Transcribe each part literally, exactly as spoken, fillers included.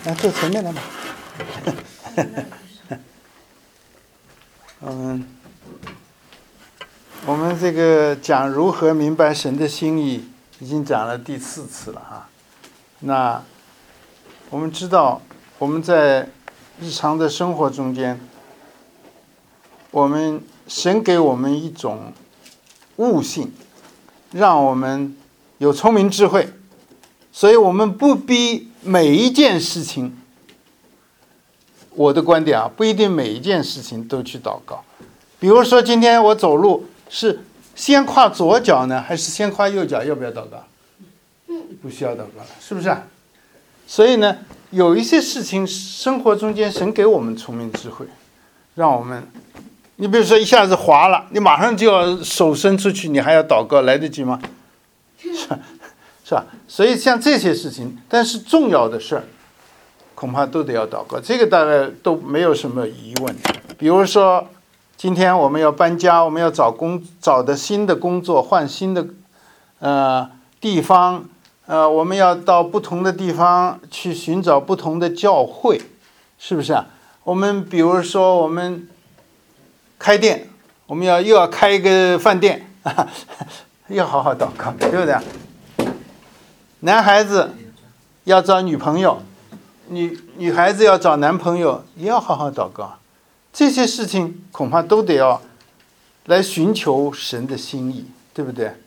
来坐前面来吧。我们我们这个讲如何明白神的心意，已经讲了第四次了哈。那我们知道，我们在日常的生活中间，我们神给我们一种悟性，让我们有聪明智慧，所以我们不逼每一件事情。我的观点啊，不一定每一件事情都去祷告。比如说，今天我走路是先跨左脚呢，还是先跨右脚？要不要祷告？不需要祷告了，是不是啊？所以呢，有一些事情，生活中间神给我们聪明智慧，让我们，你比如说一下子滑了，你马上就要手伸出去，你还要祷告，来得及吗？是吧？是吧？所以像这些事情，但是重要的事儿，恐怕都得要祷告，这个大概都没有什么疑问。比如说，今天我们要搬家，我们要找工找的新的工作，换新的呃地方，呃，我们要到不同的地方去寻找不同的教会，是不是啊？我们比如说我们开店，我们要又要开一个饭店，要好好祷告，对不对？男孩子要找女朋友。女女孩子要找男朋友，也要好好祷告。这些事情恐怕都得要来寻求神的心意，对不对？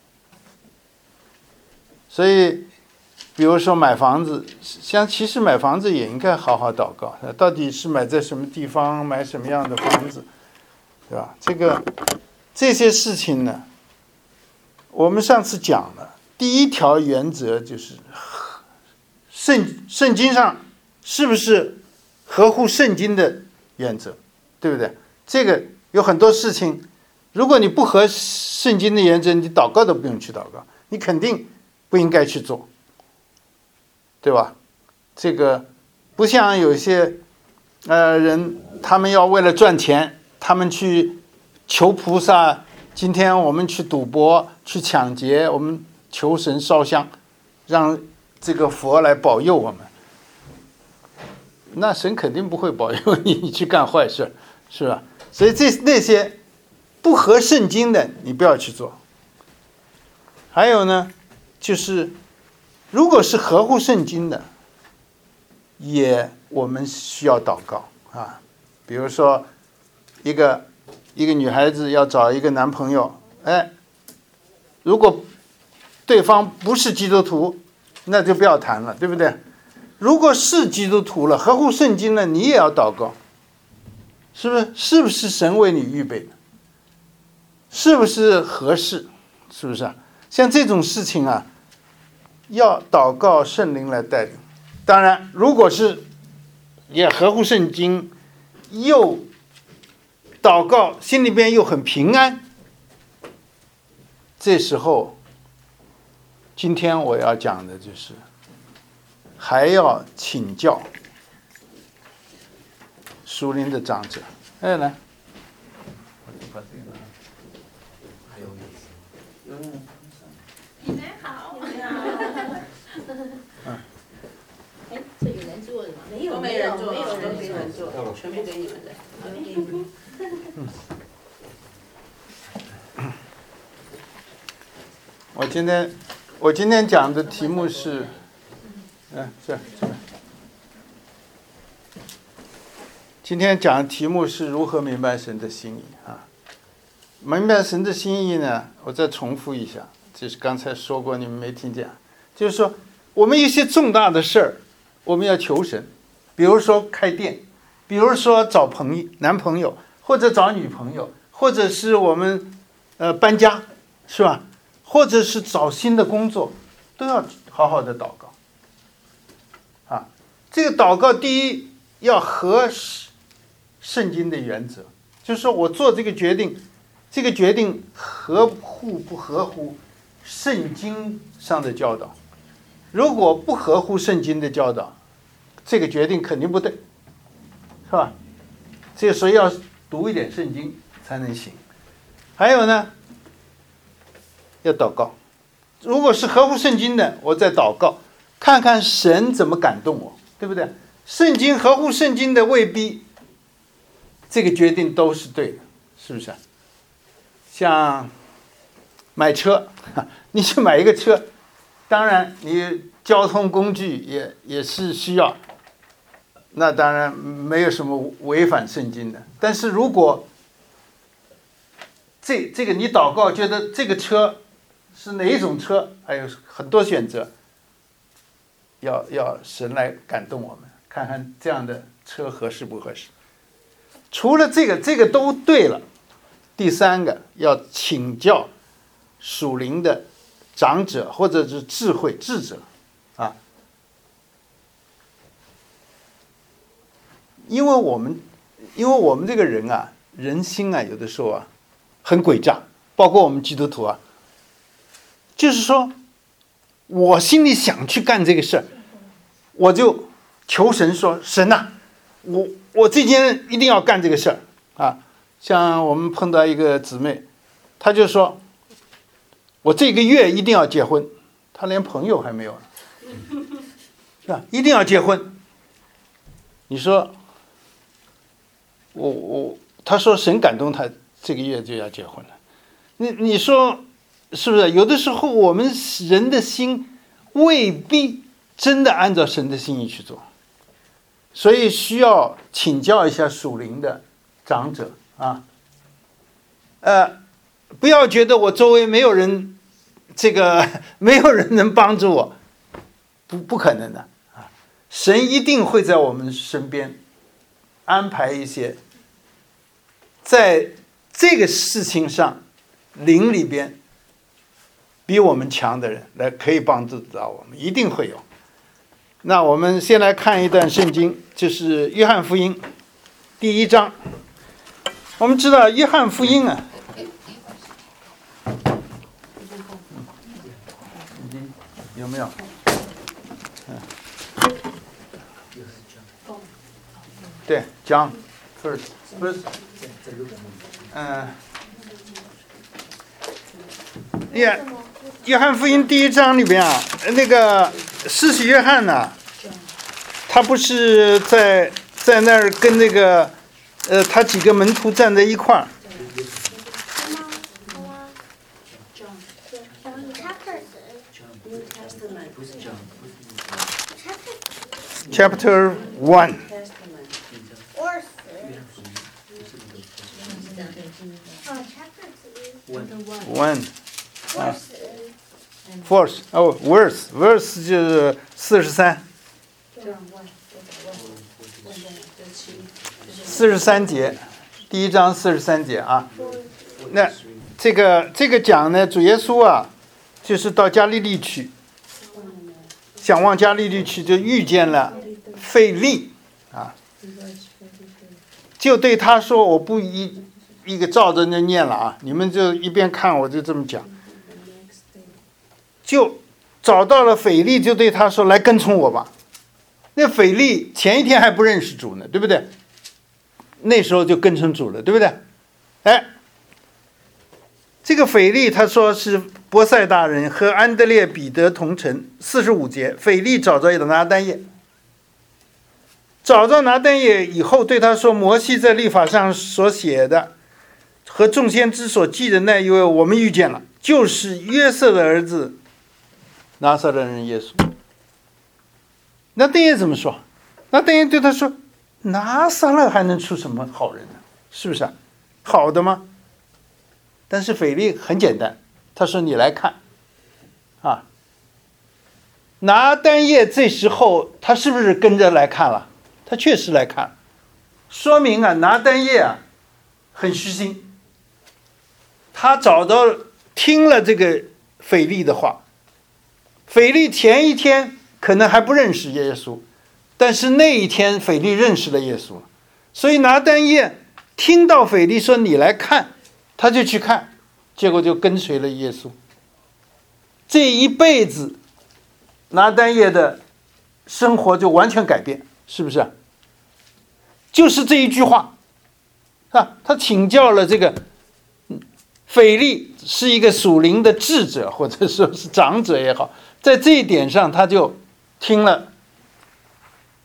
所以，比如说买房子，像其实买房子也应该好好祷告，到底是买在什么地方，买什么样的房子，对吧？这个这些事情呢，我们上次讲了，第一条原则就是圣圣经上是不是合乎圣经的原则，对不对？这个有很多事情，如果你不合圣经的原则，你祷告都不用去祷告，你肯定不应该去做，对吧？这个不像有些呃人，他们要为了赚钱，他们去求菩萨，今天我们去赌博，去抢劫，我们求神烧香，让这个佛来保佑我们，那神肯定不会保佑你，你去干坏事，是吧？所以这那些不合圣经的，你不要去做。还有呢，就是如果是合乎圣经的，也我们需要祷告啊。比如说，一个一个女孩子要找一个男朋友，哎，如果对方不是基督徒，那就不要谈了，对不对？如果是基督徒了，合乎圣经了，你也要祷告，是不是？是不是神为你预备的？是不是合适？是不是啊？像这种事情啊，要祷告圣灵来带领。当然，如果是也合乎圣经，又祷告心里边又很平安，这时候。今天我要讲的就是，还要请教属灵的长者。哎，来，把这个还有意思。嗯， 你们好，你们好。嗯。哎，这有人坐的吗？没有，没有，没有人给人坐，全部给你们的，全部给你们。嗯。 我今天。我今天讲的题目是，嗯，这这。今天讲的题目是如何明白神的心意啊？明白神的心意呢，我再重复一下，就是刚才说过，你们没听见，就是说我们一些重大的事儿，我们要求神，比如说开店，比如说找朋友、男朋友，或者找女朋友，或者是我们呃搬家，是吧？或者是找新的工作，都要好好的祷告啊。这个祷告第一要合圣经的原则，就是说我做这个决定，这个决定合乎不合乎圣经上的教导。如果不合乎圣经的教导，这个决定肯定不对，是吧？这所以要读一点圣经才能行。还有呢，要祷告。如果是合乎圣经的，我再祷告，看看神怎么感动我， 对不对？圣经合乎圣经的未必这个决定都是对的，是不是？像买车，你去买一个车，当然你交通工具也也是需要，那当然没有什么违反圣经的。但是如果这这个你祷告觉得这个车是哪一种车，还有很多选择，要要神来感动我们，看看这样的车合适不合适。除了这个，这个都对了。第三个要请教属灵的长者或者是智慧智者啊，因为我们因为我们这个人啊，人心啊，有的时候啊很诡诈，包括我们基督徒啊，就是说我心里想去干这个事儿，我就求神说，神啊，我我这天一定要干这个事儿啊。像我们碰到一个姊妹，她就说我这个月一定要结婚，她连朋友还没有呢，是吧？一定要结婚。你说我我她说神感动她这个月就要结婚了，你你说是不是？有的时候我们人的心未必真的按照神的心意去做，所以需要请教一下属灵的长者啊。呃，不要觉得我周围没有人，这个没有人能帮助我，不不可能的啊！神一定会在我们身边安排一些，在这个事情上灵里边比我们强的人来可以帮助到我们，一定会有。那我们先来看一段圣经，就是约翰福音第一章。我们知道约翰福音啊，有没有？对 ，John first first， 嗯，约约翰福音第一章里边啊，那个施洗约翰呢、啊，他不是在在那儿跟那个呃，他几个门徒站在一块儿。Chapter one. One. Fourth. Oh, verse. Verse 就是四十三。四十三节，第一章四十三节啊。那这个这个讲呢，主耶稣啊，就是到加利利去，想往加利利去，就遇见了腓利啊，就对他说：“我不一一个照着那念了啊，你们就一边看，我就这么讲。”就找到了腓利，就对他说：“来跟从我吧。”那腓利前一天还不认识主呢，对不对？那时候就跟从主了，对不对？哎，这个腓利他说是伯赛大人，和安德烈、彼得同城。四十五节，腓利找着拿单业，找着拿单业以后，对他说：“摩西在律法上所写的和众先知所记的那一位，我们遇见了，就是约瑟的儿子拿撒勒人耶稣。”拿单业怎么说？拿单业对他说：“拿撒勒还能出什么好人呢？是不是啊？好的吗？”但是腓利很简单，他说：“你来看，啊，拿单业这时候他是不是跟着来看了？他确实来看，说明啊，拿单业啊很虚心，他找到听了这个腓利的话。腓利前一天可能还不认识耶稣，但是那一天腓利认识了耶稣，所以拿单业听到腓利说你来看，他就去看，结果就跟随了耶稣。这一辈子拿单业的生活就完全改变，是不是？就是这一句话啊，他请教了这个腓利，是一个属灵的智者或者说是长者也好，在这一点上他就听了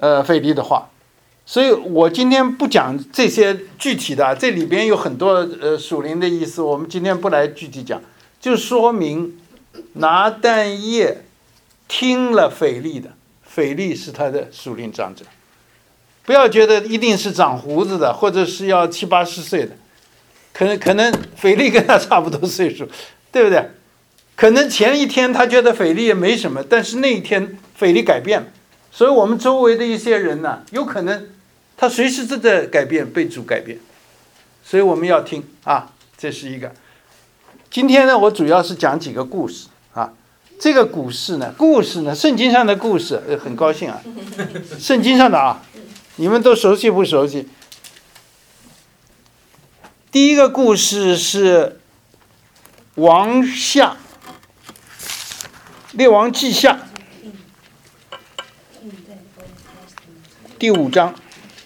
呃腓力的话。所以我今天不讲这些具体的，这里边有很多呃属灵的意思，我们今天不来具体讲，就说明拿但业听了腓力的，腓力是他的属灵长者。不要觉得一定是长胡子的，或者是要七八十岁的，可能可能腓力跟他差不多岁数，对不对？可能前一天他觉得腓力也没什么，但是那一天腓力改变了。所以我们周围的一些人呢，有可能他随时都在改变，被主改变。所以我们要听啊，这是一个。今天呢，我主要是讲几个故事啊。这个故事呢，故事呢，圣经上的故事，呃、很高兴啊，圣经上的啊。你们都熟悉不熟悉？第一个故事是王下，列王记下第五章，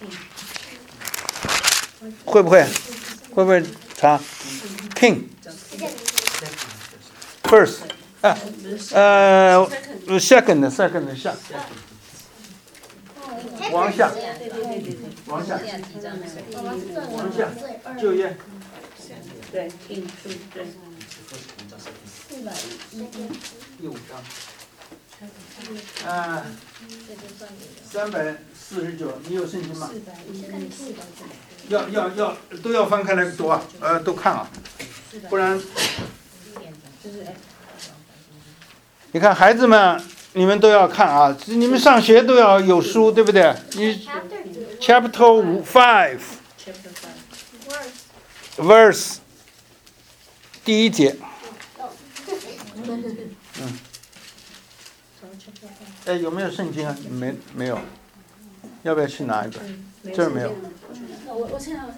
会不会？会不会查 ？King first 啊呃 second second 下。王下，王下，王下，就业， 对，印度对， 第五章，啊，三百四十九，你有圣经吗？要要要都要翻开来读啊，呃，都看啊，不然，你看孩子们。你们都要看啊！你们上学都要有书，对不对？你 chapter five verse 第一节，嗯，哎，有没有圣经啊？没没有，要不要去拿一本？这儿没有。 我我现在我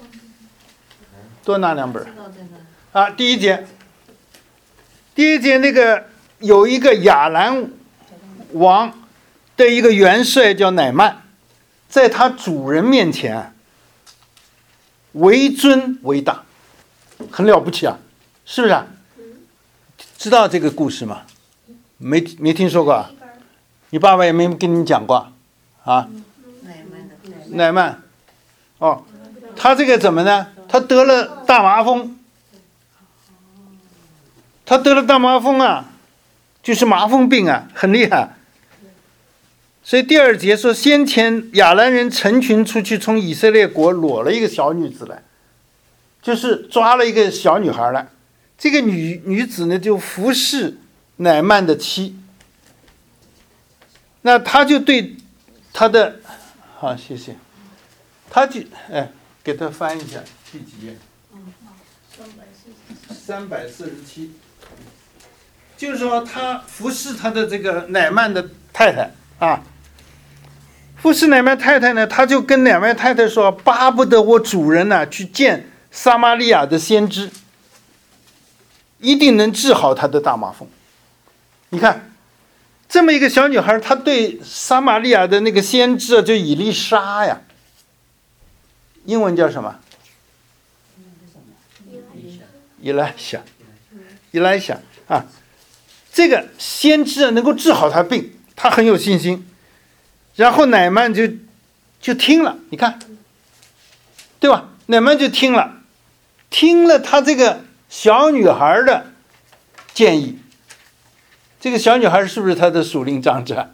多拿两本。啊，第一节，第一节那个有一个亚兰王的一个元帅叫乃曼，在他主人面前为尊为大，很了不起啊，是不是啊？知道这个故事吗？没没听说过啊？你爸爸也没跟你讲过啊？乃曼，哦，他这个怎么呢？他得了大麻风，他得了大麻风啊，就是麻风病啊，很厉害。所以第二节说，先前亚兰人成群出去，从以色列国掳了一个小女子来，就是抓了一个小女孩来。这个女女子呢，就服侍乃曼的妻。那他就对他的，好，谢谢。他就哎，给他翻一下第几页？三百四十七。就是说，他服侍他的这个乃曼的太太啊。服侍乃曼太太呢，他就跟乃曼太太说，巴不得我主人呢、啊、去见撒玛利亚的先知，一定能治好他的大麻风。你看，这么一个小女孩，她对撒玛利亚的那个先知就以利沙呀，英文叫什么？以莱夏，以莱夏啊，这个先知能够治好他病，他很有信心。然后乃曼就就听了，你看，对吧？乃曼就听了，听了他这个小女孩的建议。这个小女孩是不是他的属灵长者？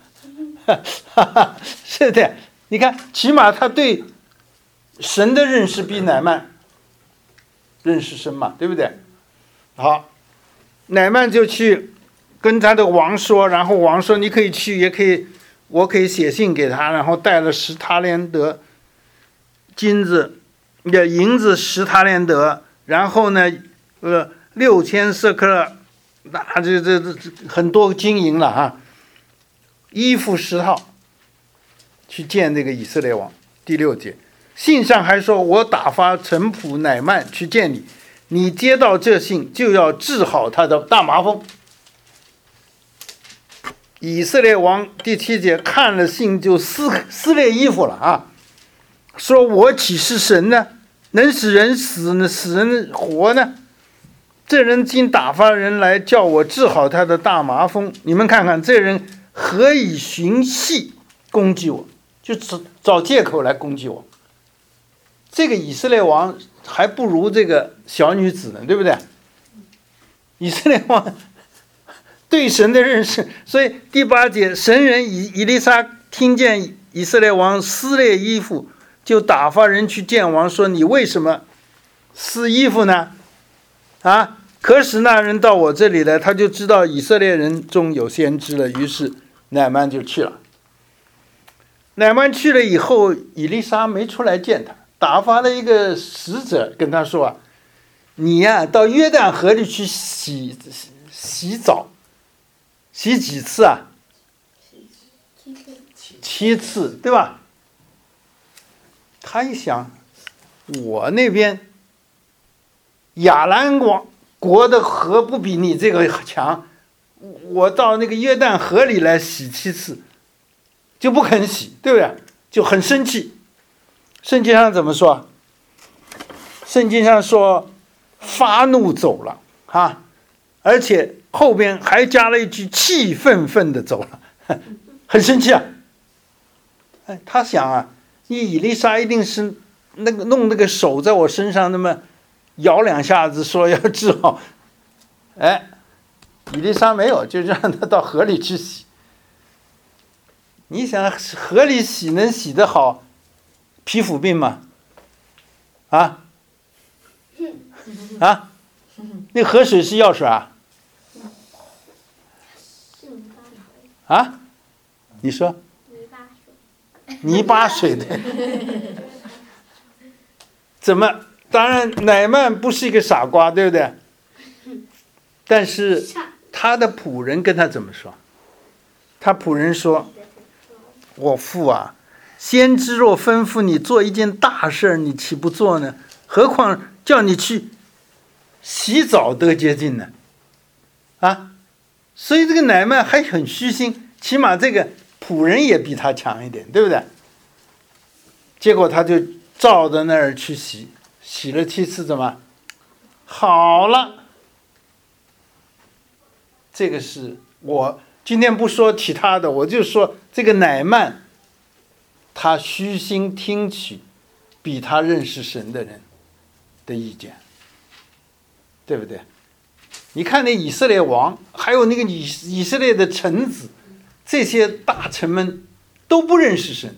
是的，你看，起码他对神的认识比乃曼认识深嘛，对不对？好，乃曼就去跟他的王说，然后王说你可以去，也可以。我可以写信给他，然后带了十塔连德金子，的银子十塔连德，然后呢，呃，六千舍克勒，那这这这很多金银了哈，衣服十套，去见这个以色列王。第六节，信上还说，我打发臣仆乃曼去见你，你接到这信就要治好他的大麻风。以色列王第七节看了信就撕撕裂衣服了啊，说我岂是神呢？能使人死呢，使人活呢？这人竟打发人来叫我治好他的大麻风，你们看看这人何以寻隙攻击我？ 就找找借口来攻击我。这个以色列王还不如这个小女子呢，对不对？以色列王对神的认识，所以第八节，神人以以利沙听见以色列王撕裂衣服，就打发人去见王，说：“你为什么撕衣服呢？啊！可使那人到我这里来，他就知道以色列人中有先知了。”于是乃曼就去了。乃曼去了以后，以利沙没出来见他，打发了一个使者跟他说：“啊，你呀、啊，到约旦河里去洗洗洗澡。”洗几次啊？七次，对吧？他一想，我那边亚兰王国的河不比你这个强，我到那个约旦河里来洗七次，就不肯洗，对不对？就很生气。圣经上怎么说？圣经上说发怒走了啊，而且后边还加了一句气愤愤的走了，很生气啊。哎，他想啊，你以利沙一定是那个弄那个手在我身上那么摇两下子，说要治好。哎，以利沙没有，就让他到河里去洗。你想河里洗能洗得好皮肤病吗？啊啊，那河水是药水啊？啊？你说？泥巴水的。怎么？当然，乃曼不是一个傻瓜，对不对？但是他的仆人跟他怎么说？他仆人说：“我父啊，先知若吩咐你做一件大事，你岂不做呢？何况叫你去洗澡得洁净呢？”啊，所以这个乃曼还很虚心，起码这个仆人也比他强一点，对不对？结果他就照着那儿去洗，洗了七次，怎么好了？这个是我今天不说其他的，我就说这个乃曼，他虚心听取比他认识神的人的意见，对不对？你看那以色列王，还有那个以以色列的臣子，这些大臣们都不认识神。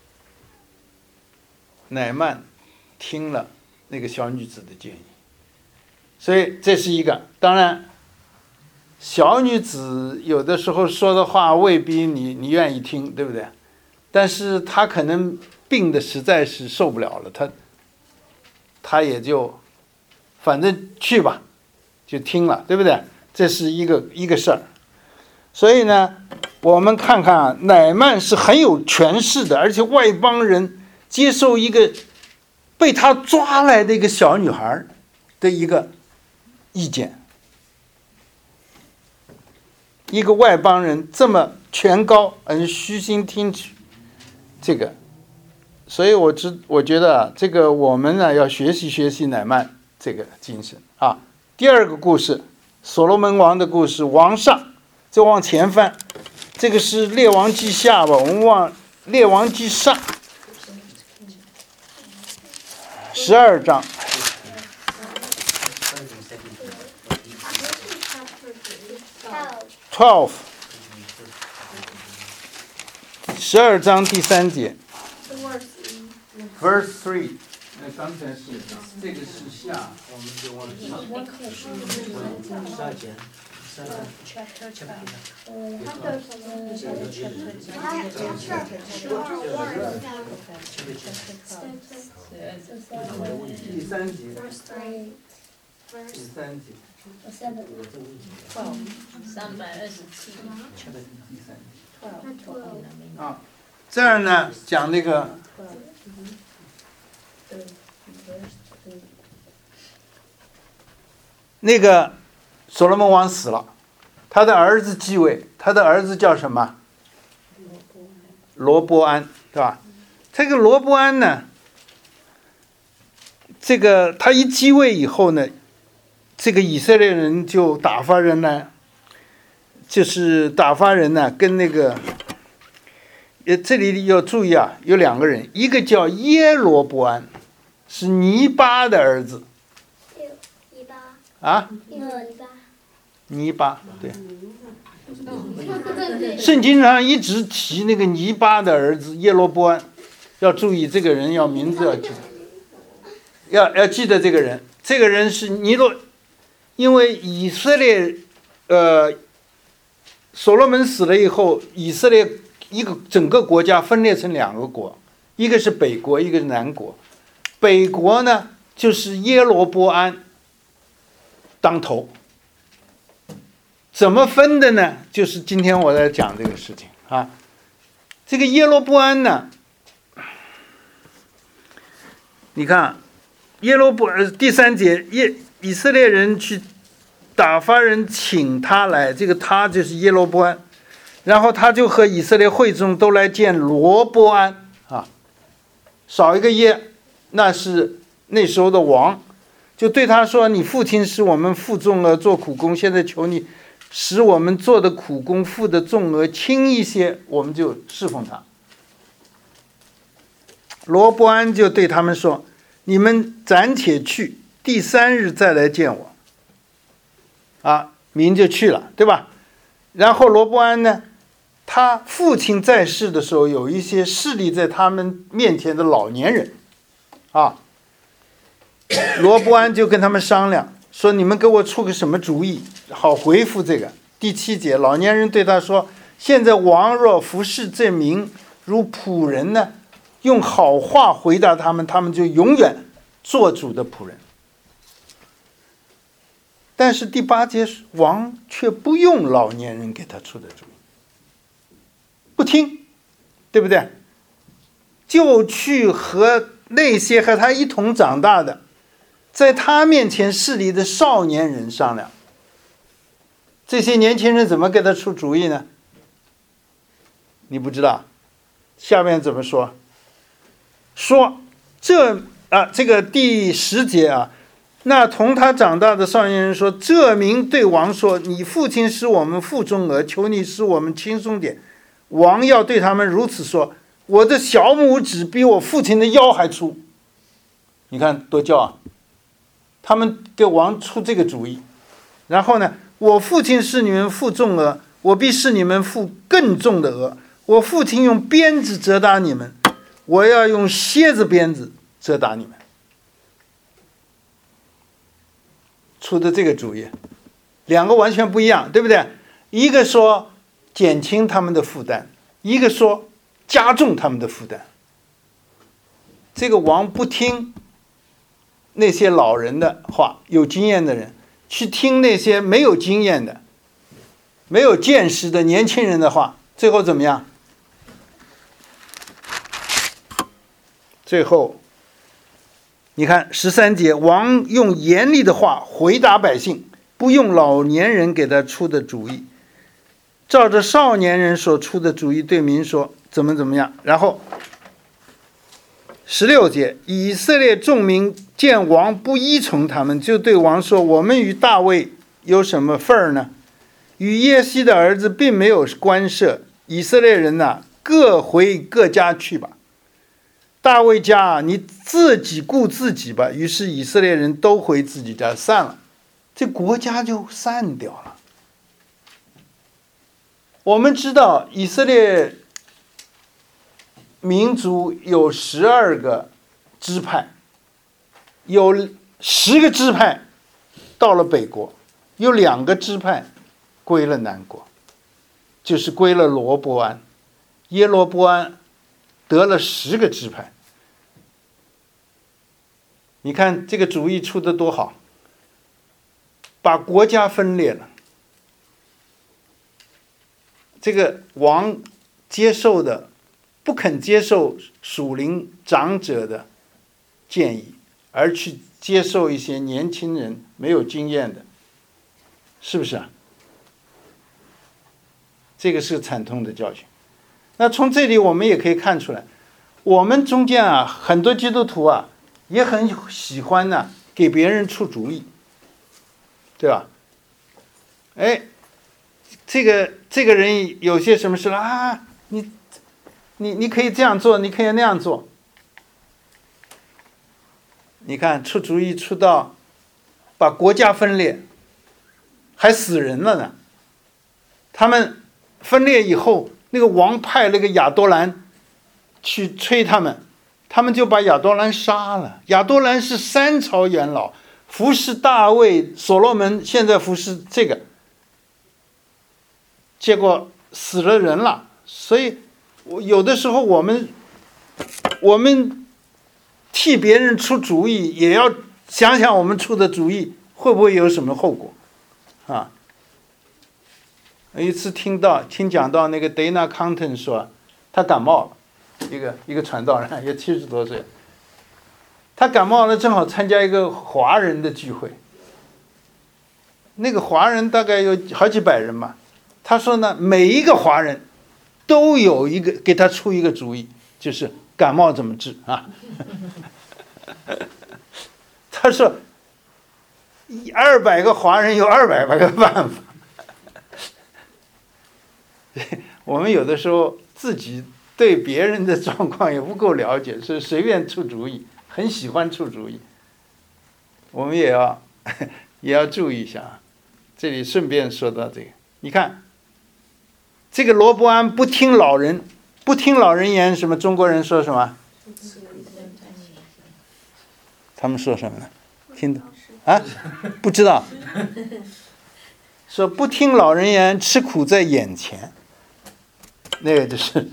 乃曼听了那个小女子的建议，所以这是一个。当然，小女子有的时候说的话未必你你愿意听，对不对？但是她可能病的实在是受不了了，她她也就反正去吧，就听了，对不对？这是一个一个事儿。所以呢，我们看看啊，乃曼是很有权势的，而且外邦人接受一个被他抓来的一个小女孩的一个意见，一个外邦人这么权高而虚心听取这个，所以我知我觉得啊，这个我们呢要学习学习乃曼这个精神啊。第二个故事，所罗门王的故事，王上，再往前翻，这个是列王记下吧，我们往列王记上。十二章，twelve，十二章第三节 ，verse three。那刚才是这个是下，我们就往上。下节。第三节，第三节， 三百二十七。 第三节啊，这儿呢讲那个那个所罗门王死了，他的儿子继位，他的儿子叫什么？罗波安，对吧？这个罗波安呢，这个他一继位以后呢，这个以色列人就打发人呢，就是打发人呢跟那个呃，这里要注意啊，有两个人，一个叫耶罗波安，是尼巴的儿子。 尼巴啊？ 尼巴。 尼巴，对。圣经上一直提那个尼巴的儿子耶罗波安，要注意这个人，要名字要记得，要要记得这个人。这个人是尼罗，因为以色列，呃，所罗门死了以后，以色列一个整个国家分裂成两个国，一个是北国，一个是南国。北国呢，就是耶罗波安当头。怎么分的呢？就是今天我在讲这个事情啊。这个耶罗波安呢，你看耶罗波呃第三节，耶以色列人去打发人请他来，这个他就是耶罗波安，然后他就和以色列会众都来见罗波安啊，少一个耶，那是那时候的王，就对他说：“你父亲使我们负重了做苦工，现在求你。”使我们做的苦工付的重额轻一些，我们就侍奉他。罗波安就对他们说：“你们暂且去，第三日再来见我。”啊，民就去了，对吧？然后罗波安呢，他父亲在世的时候，有一些势力在他们面前的老年人，啊，罗波安就跟他们商量。说你们给我出个什么主意，好回复这个。第七节，老年人对他说：“现在王若服侍这民如仆人呢，用好话回答他们，他们就永远做主的仆人。”但是第八节，王却不用老年人给他出的主意，不听，对不对？就去和那些和他一同长大的。在他面前势力的少年人商量，这些年轻人怎么给他出主意呢？你不知道，下面怎么说？说这啊，这个第十节啊，那同他长大的少年人说：“这民对王说，你父亲使我们负重额，求你使我们轻松点。”王要对他们如此说：“我的小拇指比我父亲的腰还粗。”你看多骄傲！他们给王出这个主意，然后呢，我父亲是你们负重额，我必是你们负更重的额。我父亲用鞭子责打你们，我要用蝎子鞭子责打你们。出的这个主意，两个完全不一样，对不对？一个说减轻他们的负担，一个说加重他们的负担。这个王不听那些老人的话，有经验的人去听那些没有经验的、没有见识的年轻人的话，最后怎么样？最后，你看十三节，王用严厉的话回答百姓，不用老年人给他出的主意，照着少年人所出的主意对民说怎么怎么样。然后十六节，以色列众民见王不依从他们，就对王说：“我们与大卫有什么份儿呢？与耶西的儿子并没有关涉。以色列人呐、啊，各回各家去吧。大卫家啊，你自己顾自己吧。”于是以色列人都回自己家散了，这国家就散掉了。我们知道以色列民族有十二个支派，有十个支派到了北国，有两个支派归了南国，就是归了罗波安。耶罗波安得了十个支派。你看这个主意出得多好，把国家分裂了。这个王接受的不肯接受属灵长者的建议，而去接受一些年轻人没有经验的，是不是啊？这个是惨痛的教训。那从这里我们也可以看出来，我们中间啊，很多基督徒啊，也很喜欢呢、啊、给别人出主意，对吧？哎，这个这个人有些什么事了啊？你你你可以这样做，你可以那样做。你看出主意出到把国家分裂，还死人了呢。他们分裂以后，那个王派那个亚多兰去催他们，他们就把亚多兰杀了。亚多兰是三朝元老，服侍大卫、所罗门，现在服侍这个，结果死了人了。所以有的时候我们我们替别人出主意，也要想想我们出的主意会不会有什么后果啊。有一次听到听讲到那个 Dana Compton 说他感冒了，一个一个传道人也七十多岁，他感冒了，正好参加一个华人的聚会，那个华人大概有好几百人嘛。他说呢，每一个华人都有一个给他出一个主意，就是感冒怎么治啊。他说二百个华人有二百个办法。我们有的时候自己对别人的状况也不够了解，是随便出主意，很喜欢出主意。我们也要也要注意一下。这里顺便说到这个，你看这个罗波安不听老人，不听老人言，什么中国人说什么？他们说什么呢？听到啊？不知道。说不听老人言，吃苦在眼前。那个就是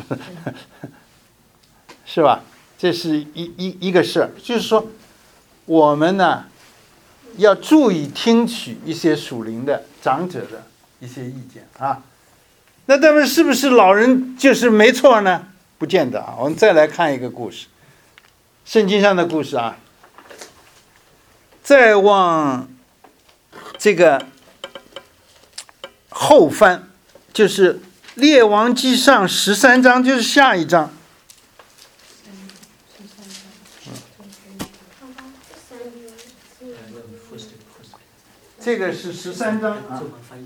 是吧？这是一一一个事儿，就是说我们呢要注意听取一些属灵的长者的一些意见啊。那他们是不是老人就是没错呢？不见得啊。我们再来看一个故事，圣经上的故事啊。再往这个后翻，就是列王纪上十三章，就是下一章。这个是十三章啊。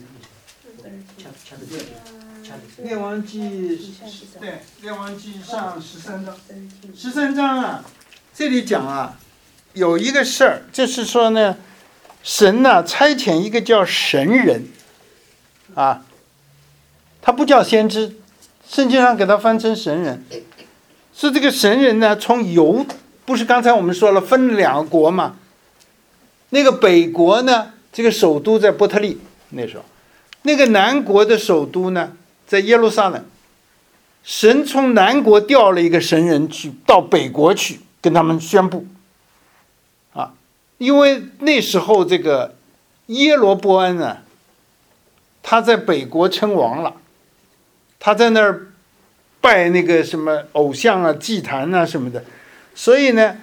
列王纪对，列王纪上十三章，十三章啊，这里讲啊，有一个事儿，就是说呢，神呢、啊、差遣一个叫神人，啊，他不叫先知，圣经上给他翻成神人，是这个神人呢，从犹，不是刚才我们说了分两个国嘛，那个北国呢，这个首都在伯特利，那时候，那个南国的首都呢，在耶路撒冷。神从南国调了一个神人去到北国去跟他们宣布，啊，因为那时候这个耶罗波安呢，他在北国称王了，他在那儿拜那个什么偶像啊、祭坛啊什么的，所以呢，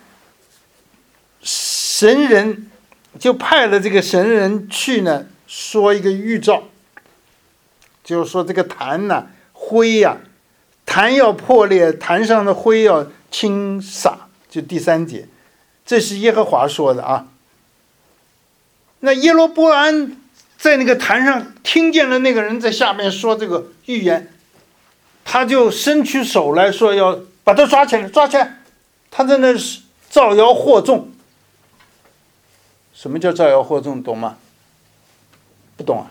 神人就派了这个神人去呢，说一个预兆，就是说这个坛呐、啊、灰呀、啊。坛要破裂，坛上的灰要倾洒，就第三节，这是耶和华说的啊。那耶罗波安在那个坛上听见了那个人在下面说这个预言，他就伸出手来说要把他抓起来，抓起来。他在那造谣惑众。什么叫造谣惑众？懂吗？不懂啊？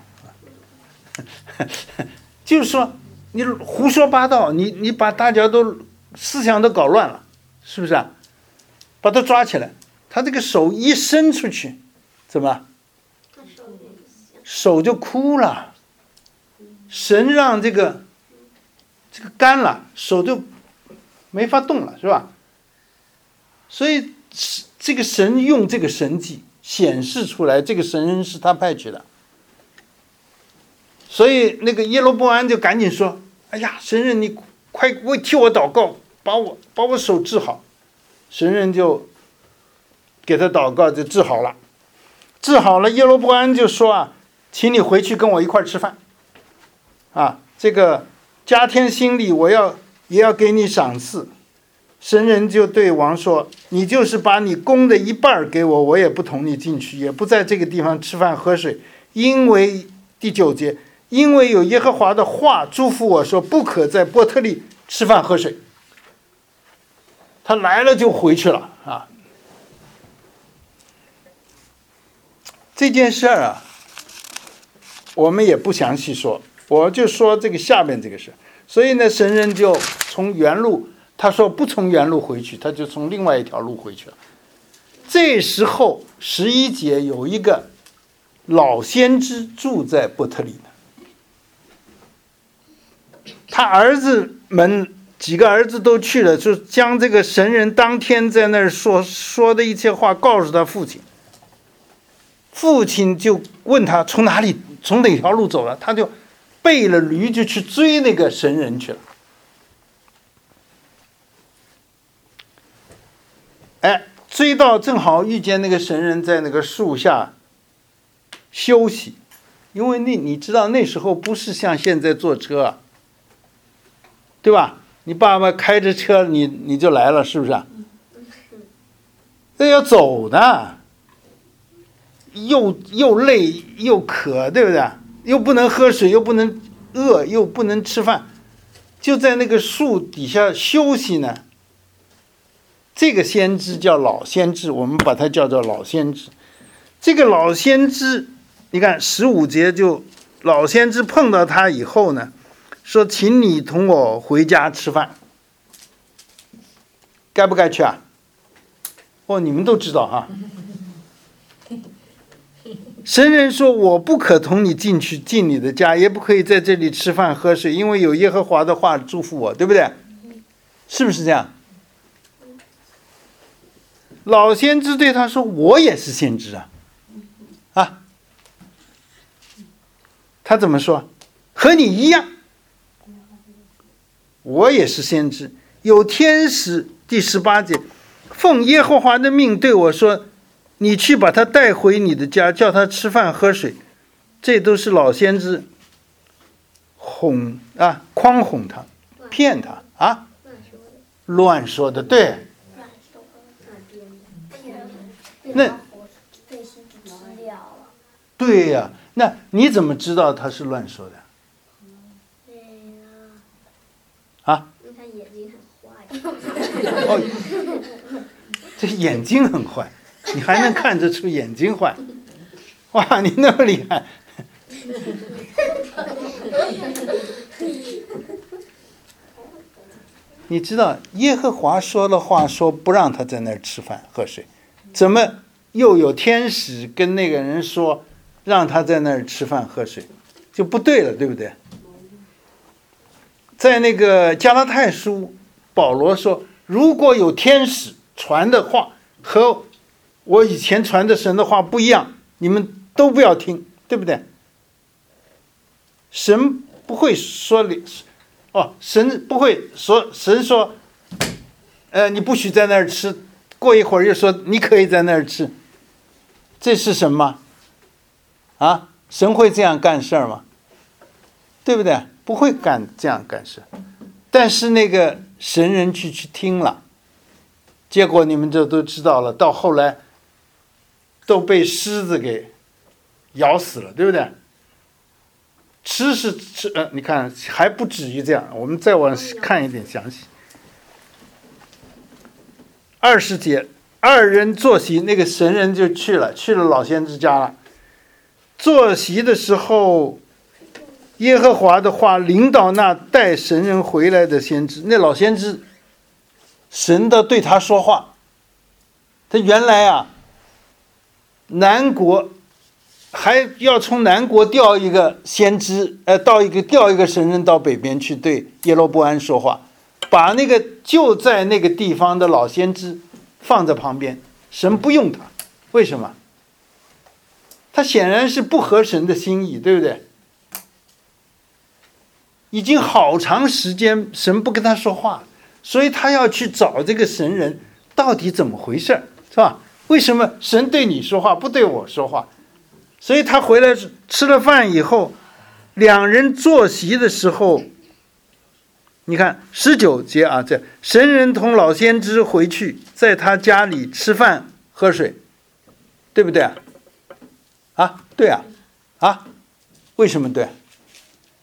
就是说。你胡说八道，你你把大家都思想都搞乱了，是不是啊？把他抓起来，他这个手一伸出去，怎么？手就枯了。神让这个这个干了，手就没法动了，是吧？所以这个神用这个神迹显示出来，这个神人是他派去的。所以那个耶罗波安就赶紧说：“哎呀，神人，你快为替我祷告，把我把我手治好。”神人就给他祷告，就治好了。治好了，耶罗波安就说：“啊，请你回去跟我一块吃饭。啊，这个加添心力，我要也要给你赏赐。”神人就对王说：“你就是把你宫的一半给我，我也不同你进去，也不在这个地方吃饭喝水，因为第九节。”因为有耶和华的话嘱咐我说，不可在伯特利吃饭喝水。 他来了就回去了啊。这件事儿啊，我们也不详细说，我就说这个下面这个事。所以呢，神人就从原路，他说不从原路回去，他就从另外一条路回去了。这时候十一节有一个老先知住在伯特利呢，他儿子们几个儿子都去了，就将这个神人当天在那儿说说的一切话告诉他父亲。父亲就问他从哪里从哪条路走了，他就背了驴就去追那个神人去了。哎，追到正好遇见那个神人在那个树下休息，因为那你知道那时候不是像现在坐车啊，对吧？你爸爸开着车你你就来了，是不是啊？那要走的，又又累又渴，对不对？又不能喝水，又不能饿，又不能吃饭，就在那个树底下休息呢。这个先知叫老先知，我们把它叫做老先知。这个老先知，你看十五节就老先知碰到他以后呢，说请你同我回家吃饭，该不该去啊？哦，你们都知道哈。神人说我不可同你进去进你的家，也不可以在这里吃饭喝水，因为有耶和华的话祝福我，对不对？是不是这样？老先知对他说我也是先知啊啊，他怎么说？和你一样，我也是先知。有天使，第十八节，奉耶和华的命对我说，你去把他带回你的家，叫他吃饭喝水。这都是老先知哄啊，诓哄他，骗他啊，乱说的，对。那对呀、啊，那你怎么知道他是乱说的？啊？ 他眼睛很坏。 哦，这眼睛很坏，你还能看得出眼睛坏？哇，你那么厉害！你知道耶和华说了话，说不让他在那儿吃饭喝水。怎么又有天使跟那个人说让他在那儿吃饭喝水，就不对了，对不对？在那个加拉太书，保罗说如果有天使传的话和我以前传的神的话不一样，你们都不要听，对不对？神不会说哦，神不会说，神说呃，你不许在那儿吃，过一会儿又说你可以在那儿吃，这是什么啊？神会这样干事吗？对不对？不会干这样干事。但是那个神人去去听了，结果你们就都知道了，到后来都被狮子给咬死了，对不对？吃是吃，呃，你看还不止于这样，我们再往看一点详细。二十节，二人坐席，那个神人就去了，去了老先知家了。坐席的时候，耶和华的话领导那带神人回来的先知，那老先知，神的对他说话。他原来啊，南国还要从南国调一个先知，呃，到一个调一个神人到北边去对耶罗波安说话。把那个就在那个地方的老先知放在旁边，神不用他，为什么？他显然是不合神的心意，对不对？已经好长时间神不跟他说话，所以他要去找这个神人，到底怎么回事，是吧？为什么神对你说话，不对我说话？所以他回来吃了饭以后，两人坐席的时候，你看十九节啊，这神人同老先知回去，在他家里吃饭喝水，对不对啊？啊，对啊，啊，为什么对？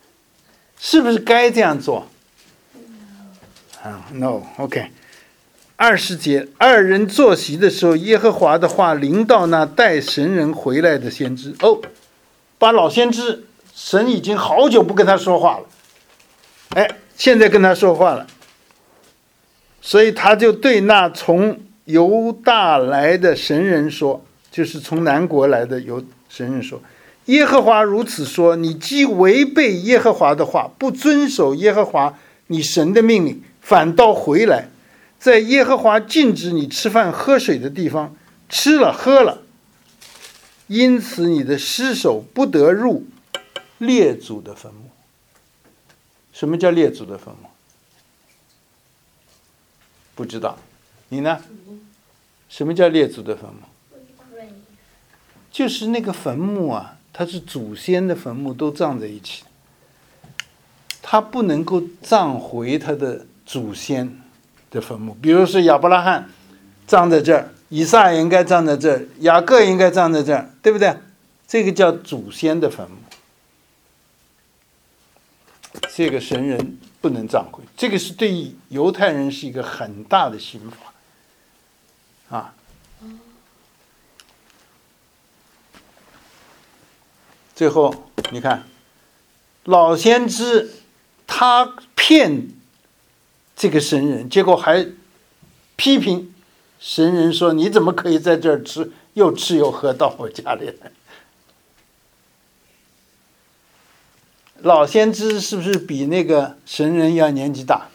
是不是该这样做？啊 ，no，OK， 二十节，二人坐席的时候，耶和华的话临到那带神人回来的先知。哦，把老先知，神已经好久不跟他说话了，哎，现在跟他说话了，所以他就对那从犹大来的神人说，就是从南国来的犹神人说，耶和华如此说，你既违背耶和华的话，不遵守耶和华你神的命令，反倒回来，在耶和华禁止你吃饭喝水的地方吃了喝了，因此你的尸首不得入列祖的坟墓。什么叫列祖的坟墓？不知道，你呢？什么叫列祖的坟墓？就是那个坟墓啊，它是祖先的坟墓都葬在一起，他不能够葬回他的祖先的坟墓。比如说亚伯拉罕葬在这儿，以撒也应该葬在这儿，雅各应该葬在这儿，对不对？这个叫祖先的坟墓，这个神人不能葬回，这个是对于犹太人是一个很大的刑罚啊。最后你看，老先知他骗这个神人，结果还批评神人说，你怎么可以在这儿吃，又吃又喝到我家里来？老先知是不是比那个神人要年纪大？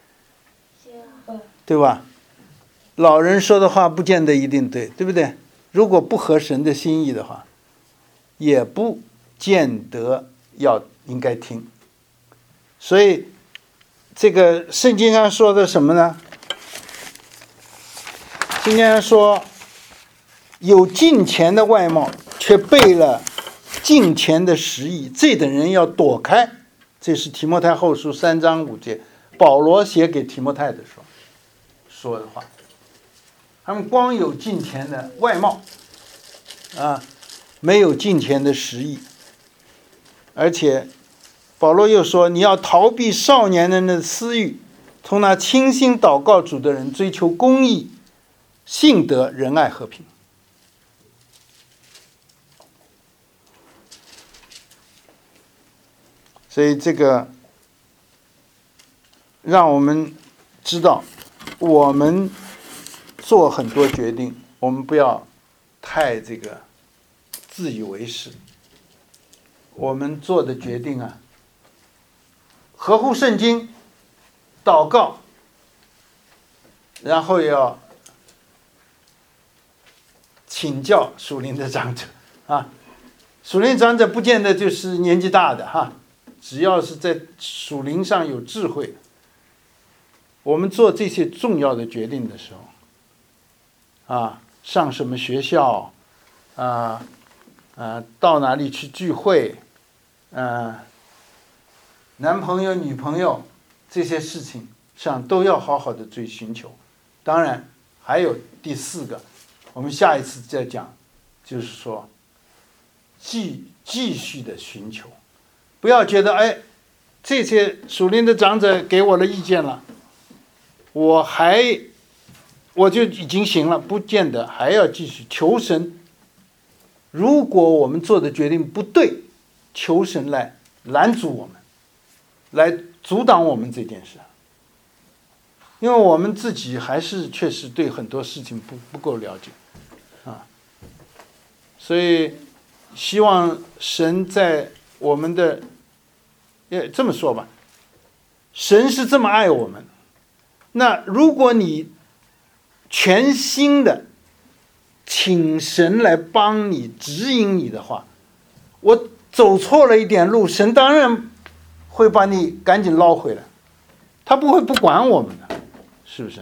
对吧？老人说的话不见得一定对，对不对？如果不合神的心意的话，也不见得要应该听。所以这个圣经上说的什么呢？圣经上说，有敬虔的外貌，却背了敬虔的实意，这等人要躲开。这是提摩太后书三章五节，保罗写给提摩太的时候说的话。他们光有敬虔的外貌啊，没有敬虔的实意。而且保罗又说，你要逃避少年人的私欲，从那倾心祷告主的人追求公义、信德、仁爱、和平。所以这个让我们知道，我们做很多决定，我们不要太这个自以为是。我们做的决定啊，合乎圣经，祷告，然后要请教属灵的长者啊。属灵长者不见得就是年纪大的哈，只要是在属灵上有智慧的，我们做这些重要的决定的时候啊，上什么学校啊啊，到哪里去聚会，呃，男朋友、女朋友这些事情上都要好好的追寻求。当然，还有第四个，我们下一次再讲，就是说，继继续的寻求，不要觉得哎，这些属灵的长者给我的意见了，我还我就已经行了，不见得，还要继续求神。如果我们做的决定不对，求神来拦阻我们，来阻挡我们这件事，因为我们自己还是确实对很多事情不不够了解啊，所以希望神在我们的，也这么说吧，神是这么爱我们，那如果你全心的请神来帮你指引你的话，我走错了一点路，神当然会把你赶紧捞回来，他不会不管我们的，是不是？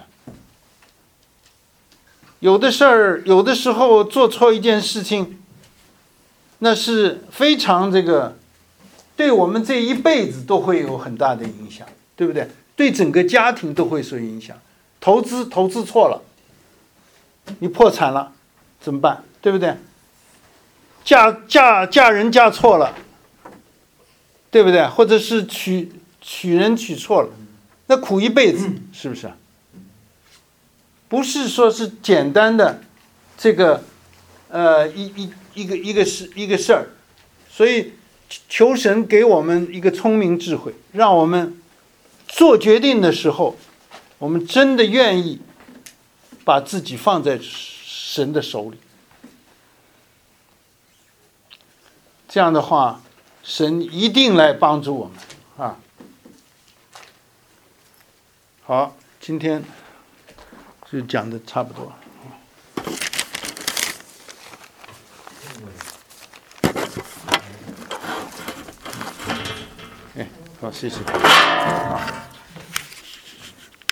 有的事儿，有的时候做错一件事情，那是非常这个，对我们这一辈子都会有很大的影响，对不对？对整个家庭都会受影响。投资投资错了，你破产了，怎么办？对不对？嫁嫁嫁人嫁错了，对不对？或者是娶娶人娶错了，那苦一辈子，是不是？ 不是说是简单的这个呃一一一个一个事一个事儿，所以求神给我们一个聪明智慧，让我们做决定的时候，我们真的愿意把自己放在神的手里。这样的话，神一定来帮助我们啊！好，今天就讲的差不多了。哎，好，谢谢。好。